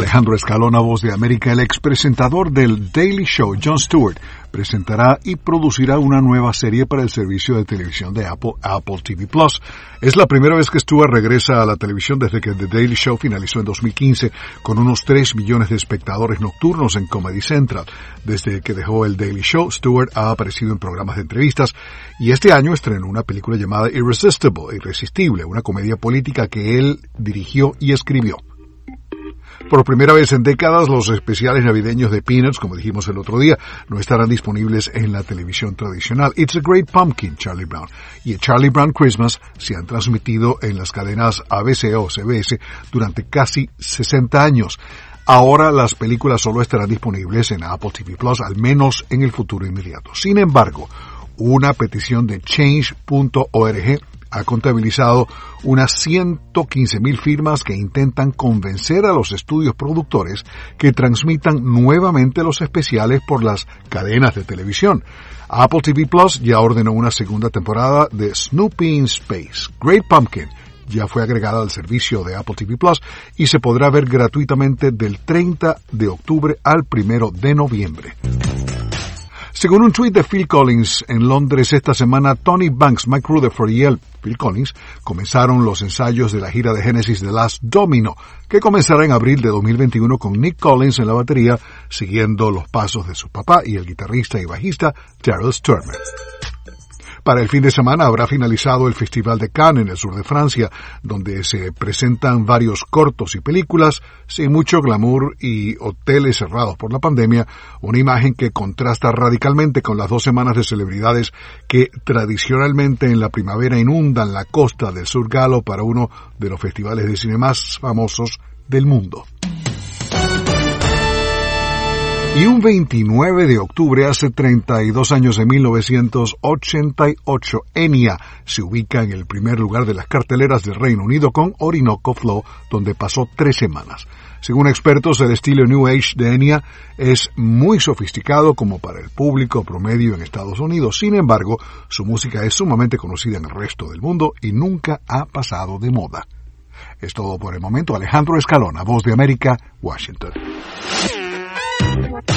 Alejandro Escalona, Voz de América. El expresentador del Daily Show, Jon Stewart, presentará y producirá una nueva serie para el servicio de televisión de Apple TV+. Es la primera vez que Stewart regresa a la televisión desde que The Daily Show finalizó en 2015 con unos 3 millones de espectadores nocturnos en Comedy Central. Desde que dejó el Daily Show, Stewart ha aparecido en programas de entrevistas y este año estrenó una película llamada Irresistible, una comedia política que él dirigió y escribió. Por primera vez en décadas, los especiales navideños de Peanuts, como dijimos el otro día, no estarán disponibles en la televisión tradicional. It's a Great Pumpkin, Charlie Brown, y Charlie Brown Christmas se han transmitido en las cadenas ABC o CBS durante casi 60 años. Ahora las películas solo estarán disponibles en Apple TV+, al menos en el futuro inmediato. Sin embargo, una petición de Change.org ha contabilizado unas 115,000 firmas que intentan convencer a los estudios productores que transmitan nuevamente los especiales por las cadenas de televisión. Apple TV Plus ya ordenó una segunda temporada de Snoopy in Space. Great Pumpkin ya fue agregada al servicio de Apple TV Plus y se podrá ver gratuitamente del 30 de octubre al 1 de noviembre. Según un tuit de Phil Collins en Londres esta semana, Tony Banks, Mike Rutherford y Phil Collins, comenzaron los ensayos de la gira de Genesis The Last Domino, que comenzará en abril de 2021 con Nick Collins en la batería, siguiendo los pasos de su papá y el guitarrista y bajista Daryl Stuermer. Para el fin de semana habrá finalizado el Festival de Cannes en el sur de Francia, donde se presentan varios cortos y películas, sin mucho glamour y hoteles cerrados por la pandemia, una imagen que contrasta radicalmente con las 2 semanas de celebridades que tradicionalmente en la primavera inundan la costa del sur galo para uno de los festivales de cine más famosos del mundo. Y un 29 de octubre, hace 32 años, en 1988, Enya se ubica en el primer lugar de las carteleras del Reino Unido con Orinoco Flow, donde pasó 3 semanas. Según expertos, el estilo New Age de Enya es muy sofisticado como para el público promedio en Estados Unidos. Sin embargo, su música es sumamente conocida en el resto del mundo y nunca ha pasado de moda. Es todo por el momento. Alejandro Escalona, Voz de América, Washington.